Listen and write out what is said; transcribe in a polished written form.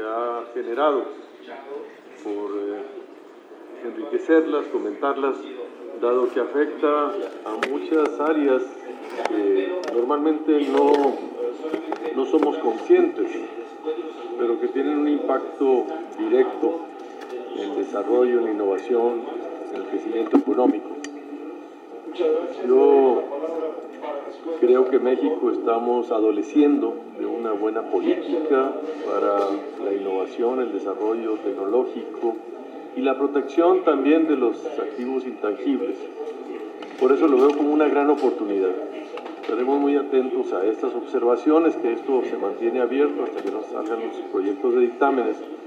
ha generado por enriquecerlas, comentarlas, dado que afecta a muchas áreas que normalmente no somos conscientes, pero que tienen un impacto directo en el desarrollo, en la innovación, en el crecimiento económico. Yo creo que México estamos adoleciendo de una buena política para la innovación, el desarrollo tecnológico y la protección también de los activos intangibles. Por eso lo veo como una gran oportunidad. Estaremos muy atentos a estas observaciones, que esto se mantiene abierto hasta que nos salgan los proyectos de dictámenes,